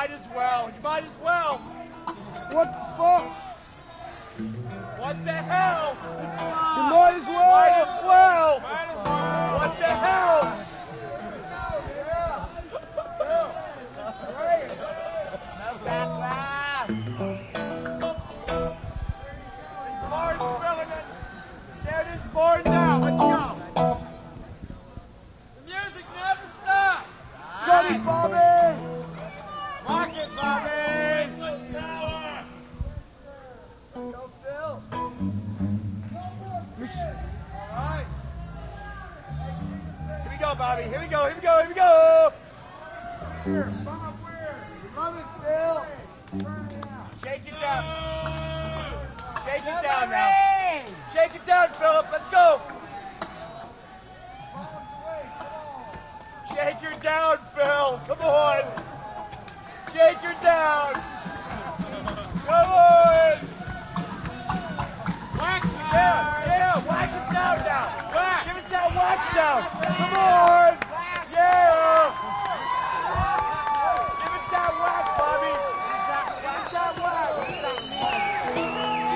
might as well. You might as well. What the fuck? What the hell? You might as well. Might as well. Might as well. What the hell? It's more now. Let's go. The music never stops. Johnny Bobby! Rock it, Bobby. Go, Phil. Alright. Here we go, Bobby. Here we go, here we go, here we go. Here, Bob, where? Love it, Phil. Shake it down. Shake it down now. Shake it down, Philip. Let's go. Shake her down, Phil. Come on. Shake her down. Come on. Wax down. Yeah, wax us down now. Wax. Give us that wax down. Come on.